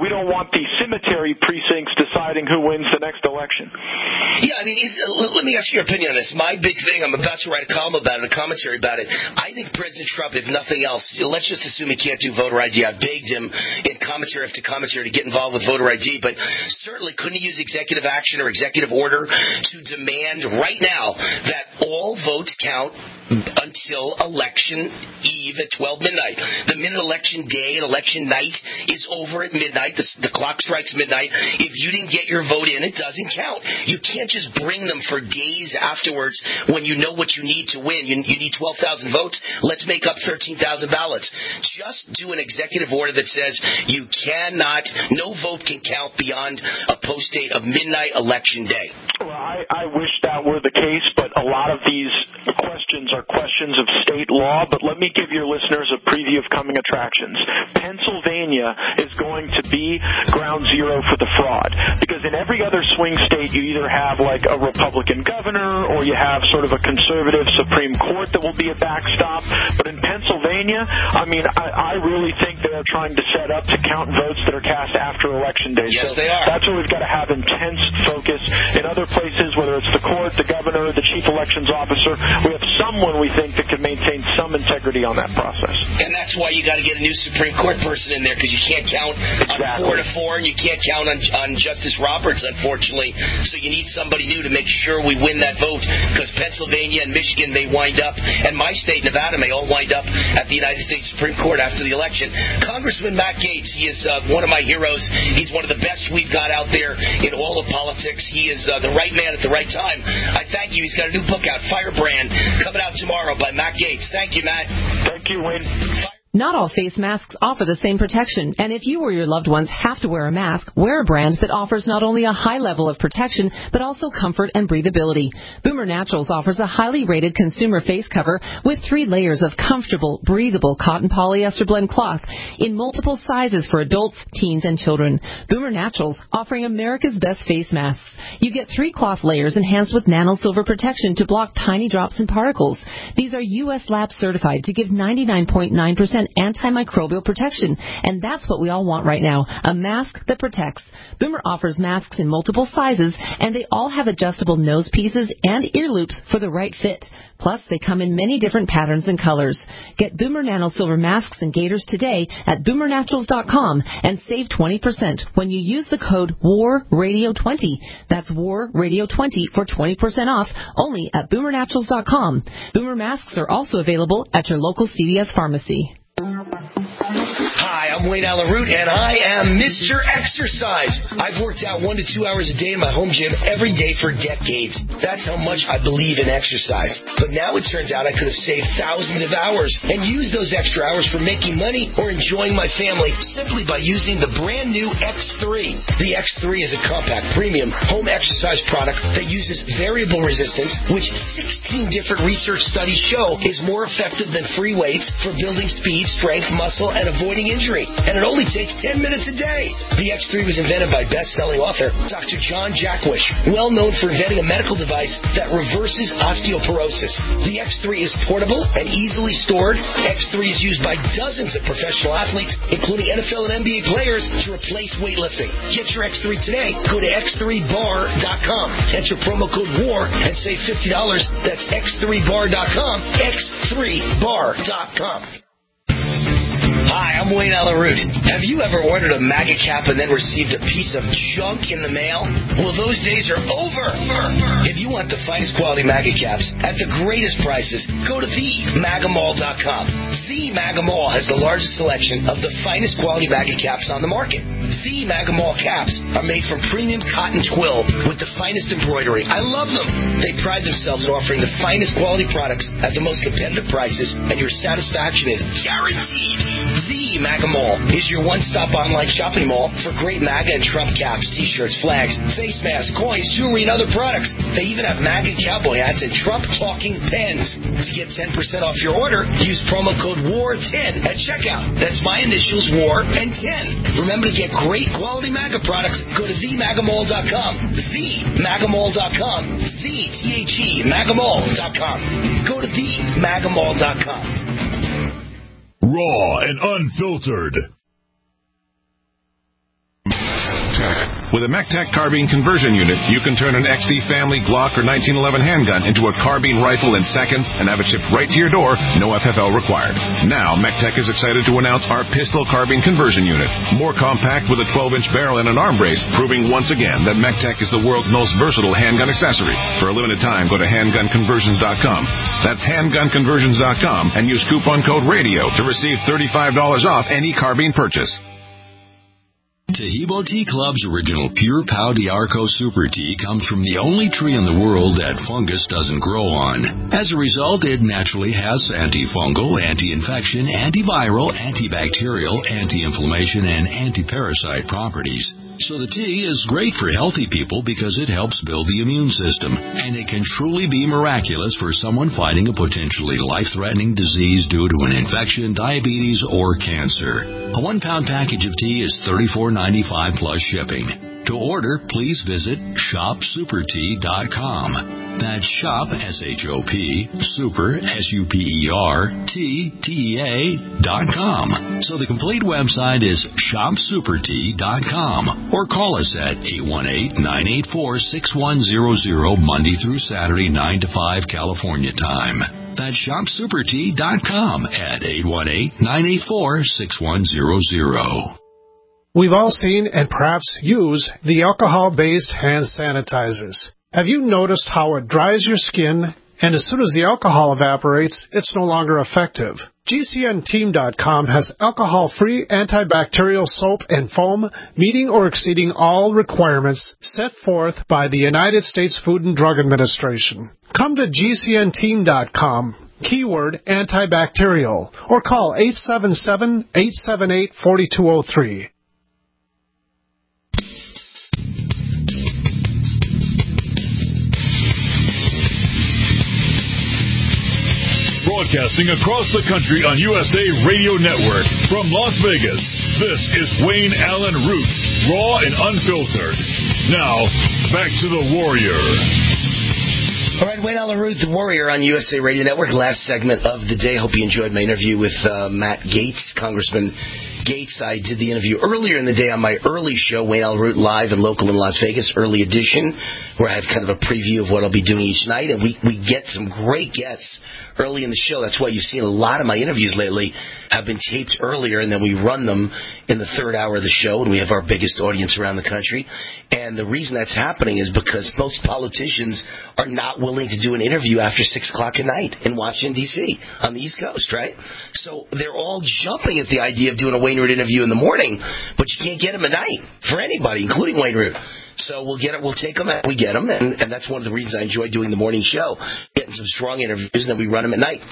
we don't want the cemetery precincts deciding who wins the next election. Yeah, I mean, he's, let me ask your opinion on this. My big thing, I'm about to write a column about it, a commentary about it. I think President Trump, if nothing else, let's just assume he can't do voter I D. I begged him in commentary after commentary to get involved with voter I D, but certainly couldn't he use executive action or executive order to demand right now that all votes count until election eve at twelve midnight. The minute election day and election night is over at midnight, the, the clock strikes midnight. If you didn't get your vote in, it doesn't count. You can't just bring them for days afterwards when you know what you need to win. You, you need twelve thousand votes. Let's make up thirteen thousand ballots. Just do an executive order that says you cannot, no vote can count beyond a post date of midnight election day. Well, I, I wish that were the case, but a lot of these questions are questions of state law. But let me give your listeners a preview of coming attractions. Pennsylvania is going to be ground zero for the fraud, because in every other swing state you either have like a Republican governor or you have sort of a conservative Supreme Court that will be a backstop. But in Pennsylvania, I mean, I, I really think they are trying to set up to count votes that are cast after election day. Yes, so they are. That's where we've got to have intense focus. In other places, whether it's the court, the governor, the chief elections officer, we have someone we think that can maintain some integrity on that process. And that's why you got to get a new Supreme Court person in there, because you can't count exactly. on four to four, and you can't count on, on Justice Roberts, unfortunately. So you need somebody new to make sure we win that vote, because Pennsylvania and Michigan may wind up, and my state, Nevada, may all wind up at the United States Supreme Court after the election. Congressman Matt Gaetz, he is uh, one of my heroes. He's one of the best we've got out there in all of politics. He is uh, the right man at the right time. I thank you. He's got a new book out, Firebrand, coming out tomorrow by Matt Gaetz. Thank you, Matt. Thank you, Wayne. Not all face masks offer the same protection, and if you or your loved ones have to wear a mask, wear a brand that offers not only a high level of protection, but also comfort and breathability. Boomer Naturals offers a highly rated consumer face cover with three layers of comfortable, breathable cotton polyester blend cloth in multiple sizes for adults, teens, and children. Boomer Naturals offering America's best face masks. You get three cloth layers enhanced with nano silver protection to block tiny drops and particles. These are U S lab certified to give ninety-nine point nine percent antimicrobial protection, and that's what we all want right now, a mask that protects. Boomer offers masks in multiple sizes, and they all have adjustable nose pieces and ear loops for the right fit. Plus, they come in many different patterns and colors. Get Boomer Nano Silver masks and gaiters today at boomer naturals dot com and save twenty percent when you use the code war radio twenty. That's war radio twenty for twenty percent off only at boomer naturals dot com. Boomer masks are also available at your local C V S pharmacy. Hi, I'm Wayne Allen Root, and I am Mister Exercise. I've worked out one to two hours a day in my home gym every day for decades. That's how much I believe in exercise. But now it turns out I could have saved thousands of hours and used those extra hours for making money or enjoying my family simply by using the brand new X three. The X three is a compact, premium home exercise product that uses variable resistance, which sixteen different research studies show is more effective than free weights for building speed, strength, muscle, and avoiding injury. And it only takes ten minutes a day. The X three was invented by best-selling author Doctor John Jackwish, well known for inventing a medical device that reverses osteoporosis. The X three is portable and easily stored. X three is used by dozens of professional athletes, including N F L and N B A players, to replace weightlifting. Get your X three today. Go to x three bar dot com. Enter promo code WAR and save fifty dollars. That's x three bar dot com. x three bar dot com. Hi, I'm Wayne Allen Root. Have you ever ordered a MAGA cap and then received a piece of junk in the mail? Well, those days are over. If you want the finest quality MAGA caps at the greatest prices, go to the maga mall dot com. The MAGA Mall has the largest selection of the finest quality MAGA caps on the market. The MAGA Mall caps are made from premium cotton twill with the finest embroidery. I love them. They pride themselves in offering the finest quality products at the most competitive prices, and your satisfaction is guaranteed. The MAGA Mall is your one-stop online shopping mall for great MAGA and Trump caps, T-shirts, flags, face masks, coins, jewelry, and other products. They even have MAGA cowboy hats and Trump talking pens. To get ten percent off your order, use promo code war ten at checkout. That's my initials, WAR and ten. Remember to get great quality MAGA products. Go to the maga mall dot com. the maga mall dot com. The T H E maga mall dot com. Go to the maga mall dot com. Raw and unfiltered. With a MECTEC carbine conversion unit, you can turn an X D Family, Glock, or nineteen eleven handgun into a carbine rifle in seconds and have it shipped right to your door, no F F L required. Now, MECTEC is excited to announce our pistol carbine conversion unit. More compact with a twelve-inch barrel and an arm brace, proving once again that MECTEC is the world's most versatile handgun accessory. For a limited time, go to handgun conversions dot com. That's handgun conversions dot com and use coupon code RADIO to receive thirty-five dollars off any carbine purchase. Taheebo Tea Club's original Pure Pau D'Arco Super Tea comes from the only tree in the world that fungus doesn't grow on. As a result, it naturally has antifungal, anti-infection, antiviral, antibacterial, anti-inflammation, and anti-parasite properties. So the tea is great for healthy people because it helps build the immune system, and it can truly be miraculous for someone fighting a potentially life-threatening disease due to an infection, diabetes, or cancer. A one-pound package of tea is thirty-four ninety-five plus shipping. To order, please visit shop super tea dot com. That's shop, S H O P, super, S U P E R, T, T E A, dot com. So the complete website is shop super tea dot com. Or call us at eight one eight, nine eight four, six one zero zero, Monday through Saturday, nine to five, California time. That's shop super tea dot com at eight one eight, nine eight four, six one zero zero. We've all seen and perhaps use the alcohol-based hand sanitizers. Have you noticed how it dries your skin, and as soon as the alcohol evaporates, it's no longer effective? G C N team dot com has alcohol-free antibacterial soap and foam meeting or exceeding all requirements set forth by the United States Food and Drug Administration. Come to G C N team dot com. Keyword antibacterial, or call eight seven seven, eight seven eight, four two zero three. Broadcasting across the country on U S A Radio Network from Las Vegas, this is Wayne Allen Root, raw and unfiltered. Now, back to the Warrior. All right, Wayne Allen Root, the Warrior on U S A Radio Network. Last segment of the day. Hope you enjoyed my interview with uh, Matt Gaetz, Congressman Gaetz. I did the interview earlier in the day on my early show, Wayne Allen Root, live and local in Las Vegas, early edition, where I have kind of a preview of what I'll be doing each night. And we, we get some great guests early in the show. That's why you've seen a lot of my interviews lately have been taped earlier, and then we run them in the third hour of the show, and we have our biggest audience around the country. And the reason that's happening is because most politicians are not willing to do an interview after six o'clock at night in Washington, D C, on the East Coast, right? So they're all jumping at the idea of doing a Wayne Root interview in the morning, but you can't get them at night for anybody, including Wayne Root. So we'll get it. We'll take them and we get them, and, and that's one of the reasons I enjoy doing the morning show, getting some strong interviews, and then we run them at night.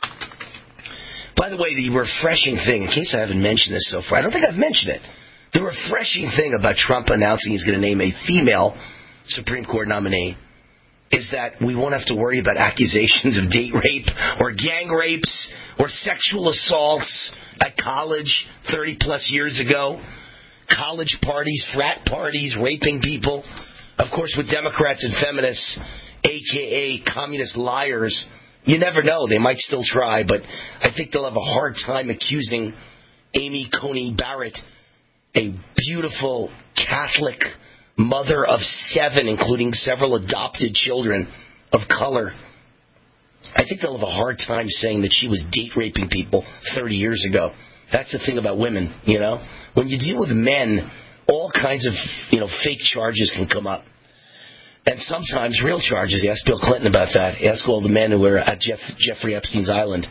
By the way, the refreshing thing, in case I haven't mentioned this so far, I don't think I've mentioned it. The refreshing thing about Trump announcing he's going to name a female Supreme Court nominee is that we won't have to worry about accusations of date rape or gang rapes or sexual assaults at college thirty-plus years ago. College parties, frat parties, raping people. Of course, with Democrats and feminists, a k a communist liars, you never know. They might still try, but I think they'll have a hard time accusing Amy Coney Barrett, a beautiful Catholic mother of seven, including several adopted children of color. I think they'll have a hard time saying that she was date raping people thirty years ago. That's the thing about women, you know. When you deal with men, all kinds of, you know, fake charges can come up. And sometimes real charges. Ask Bill Clinton about that. Ask all the men who were at Jeff, Jeffrey Epstein's island.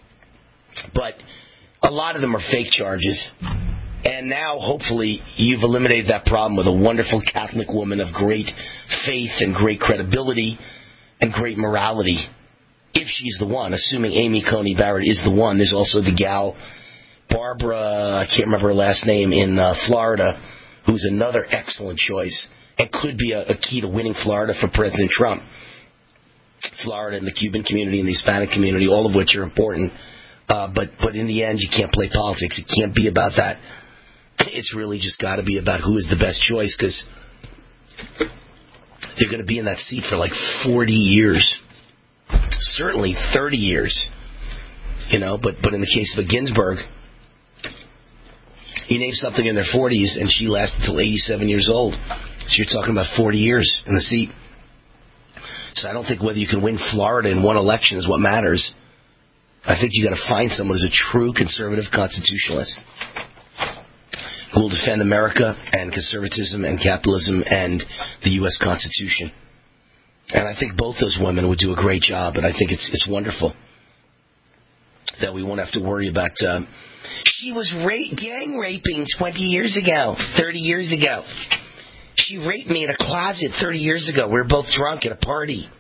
But a lot of them are fake charges. And now, hopefully, you've eliminated that problem with a wonderful Catholic woman of great faith and great credibility and great morality. If she's the one, assuming Amy Coney Barrett is the one, there's also the gal Barbara, I can't remember her last name, in uh, Florida, who's another excellent choice and could be a, a key to winning Florida for President Trump. Florida and the Cuban community and the Hispanic community, all of which are important. Uh, but, but in the end, you can't play politics. It can't be about that. It's really just got to be about who is the best choice, because they're going to be in that seat for like forty years. Certainly thirty years. You know, but, but in the case of a Ginsburg, You name something in their forties, and she lasted until eighty-seven years old. So you're talking about forty years in the seat. So I don't think whether you can win Florida in one election is what matters. I think you got to find someone who's a true conservative constitutionalist who will defend America and conservatism and capitalism and the U S Constitution. And I think both those women would do a great job, and I think it's it's wonderful that we won't have to worry about... Uh, she was ra- gang raping twenty years ago, thirty years ago. She raped me in a closet thirty years ago. We were both drunk at a party.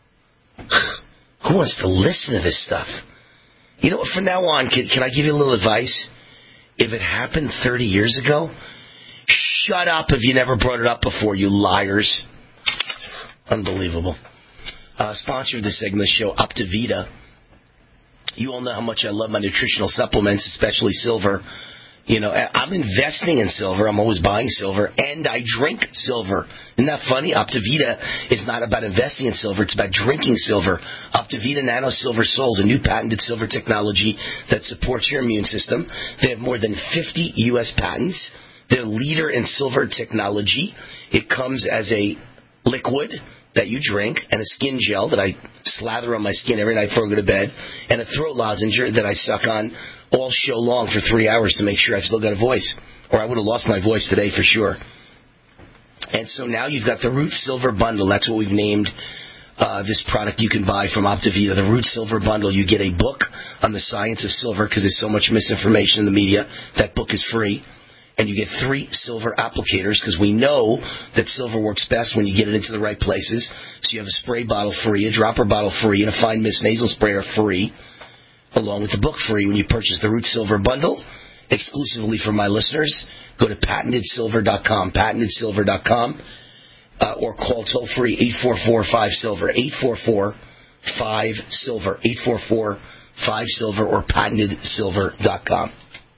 Who wants to listen to this stuff? You know what, from now on, can, can I give you a little advice? If it happened thirty years ago, shut up if you never brought it up before, you liars. Unbelievable. Uh, sponsor of this segment of the show, Optivita. You all know how much I love my nutritional supplements, especially silver. You know, I'm investing in silver. I'm always buying silver, and I drink silver. Isn't that funny? Optivita is not about investing in silver. It's about drinking silver. Optivita Nano Silver Sol is a new patented silver technology that supports your immune system. They have more than fifty U S patents. They're a leader in silver technology. It comes as a liquid that you drink, and a skin gel that I slather on my skin every night before I go to bed, and a throat lozenge that I suck on all show long for three hours to make sure I've still got a voice, or I would have lost my voice today for sure. And so now you've got the Root Silver Bundle. That's what we've named uh, this product you can buy from Optivita, the Root Silver Bundle. You get a book on the science of silver because there's so much misinformation in the media. That book is free. And you get three silver applicators because we know that silver works best when you get it into the right places. So you have a spray bottle free, a dropper bottle free, and a fine mist nasal sprayer free, along with the book free when you purchase the Root Silver Bundle, exclusively for my listeners. Go to patented silver dot com, patented silver dot com, uh, or call toll-free eight four four five silver, eight four four five silver, eight four four five silver, or patented silver dot com.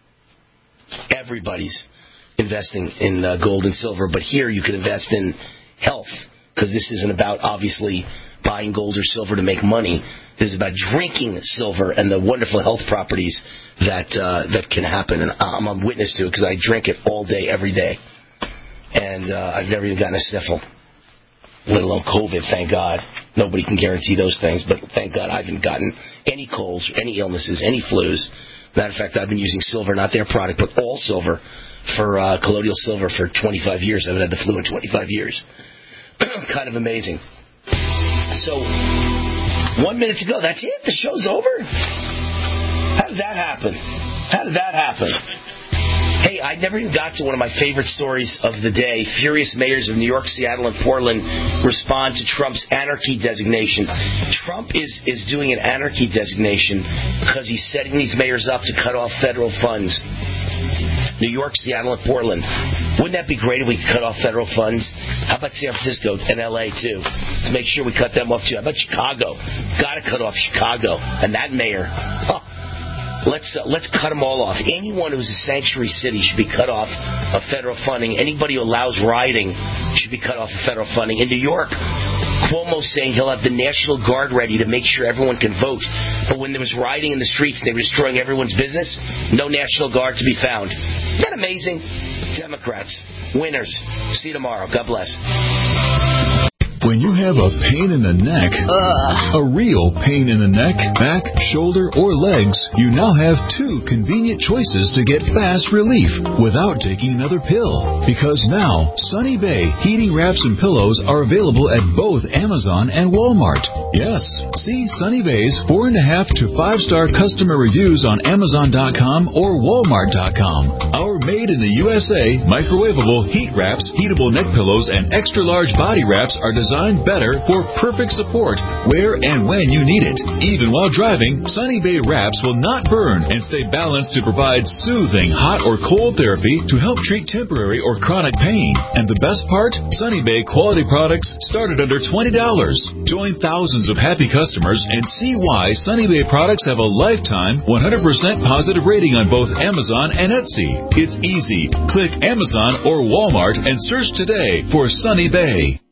Everybody's investing in uh, gold and silver, but here you can invest in health, because this isn't about, obviously, buying gold or silver to make money. This is about drinking silver and the wonderful health properties that uh, that can happen, and I'm a witness to it because I drink it all day, every day, and uh, I've never even gotten a sniffle, let alone COVID, thank God. Nobody can guarantee those things, but thank God I haven't gotten any colds, any illnesses, any flus. Matter of fact, I've been using silver, not their product, but all silver, for uh, colloidal silver for twenty-five years. I haven't had the flu in twenty-five years. Kind of amazing. So, one minute to go. That's it? The show's over? How did that happen? How did that happen? Hey, I never even got to one of my favorite stories of the day. Furious mayors of New York, Seattle, and Portland respond to Trump's anarchy designation. Trump is, is doing an anarchy designation because he's setting these mayors up to cut off federal funds. New York, Seattle, and Portland. Wouldn't that be great if we could cut off federal funds? How about San Francisco and L A, too? To make sure we cut them off, too. How about Chicago? Got to cut off Chicago. And that mayor. Oh. Let's uh, let's cut them all off. Anyone who's a sanctuary city should be cut off of federal funding. Anybody who allows rioting should be cut off of federal funding. In New York, Cuomo's saying he'll have the National Guard ready to make sure everyone can vote. But when there was rioting in the streets and they were destroying everyone's business, no National Guard to be found. Isn't that amazing? Democrats, winners. See you tomorrow. God bless. When you have a pain in the neck, Ugh. a real pain in the neck, back, shoulder, or legs, you now have two convenient choices to get fast relief without taking another pill. Because now, Sunny Bay heating wraps and pillows are available at both Amazon and Walmart. Yes, see Sunny Bay's four and a half to five star customer reviews on Amazon dot com or Walmart dot com. Our made in the U S A microwavable heat wraps, heatable neck pillows, and extra large body wraps are designed Designed better for perfect support where and when you need it. Even while driving, Sunny Bay wraps will not burn and stay balanced to provide soothing hot or cold therapy to help treat temporary or chronic pain. And the best part? Sunny Bay quality products start at under twenty dollars. Join thousands of happy customers and see why Sunny Bay products have a lifetime one hundred percent positive rating on both Amazon and Etsy. It's easy. Click Amazon or Walmart and search today for Sunny Bay.